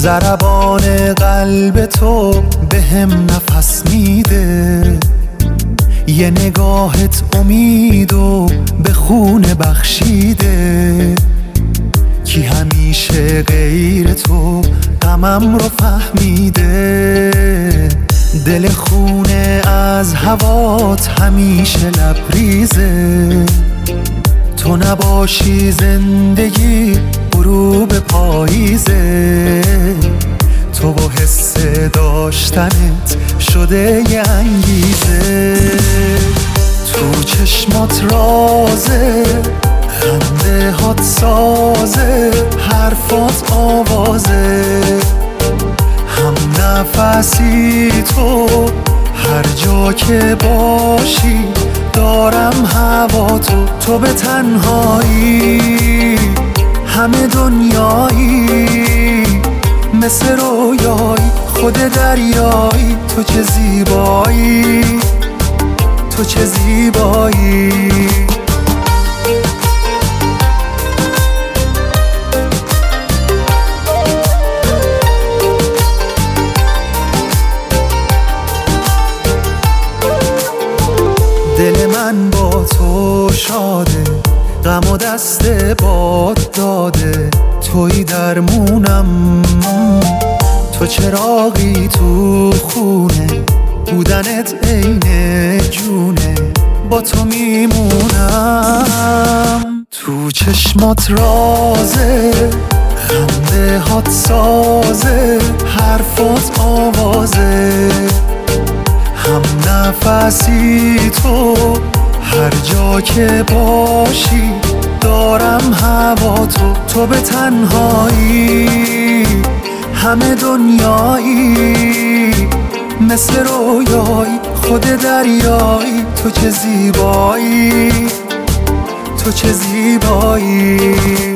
ضربان قلب تو به هم نفس میده، یه نگاهت امید و به خون بخشیده. کی همیشه غیر تو غمم رو فهمیده، دل خونه از هوات همیشه لبریزه. تو نباشی زندگی غروب پاییزه، تو و حس داشتنت شده یه انگیزه. تو چشمات رازه، خنده هات سازه، حرفات آوازه، هم نفسی تو. هر جا که باشی دارم هوا تو به تنهایی همه دنیایی، مثل رویایی خود دریایی. تو چه زیبایی، تو چه زیبایی. دل من با تو شاده، غم و دست باد داده. توی درمونم، تو چراغی تو خونه، بودنت عین جونه. با تو میمونم. تو چشمات رازه، خنده هات سازه، حرفات آوازه، هم نفسی تو. هر جا که باشی دارم هوا تو به تنهایی همه دنیایی، مثل رویایی خود دریایی. تو چه زیبایی، تو چه زیبایی.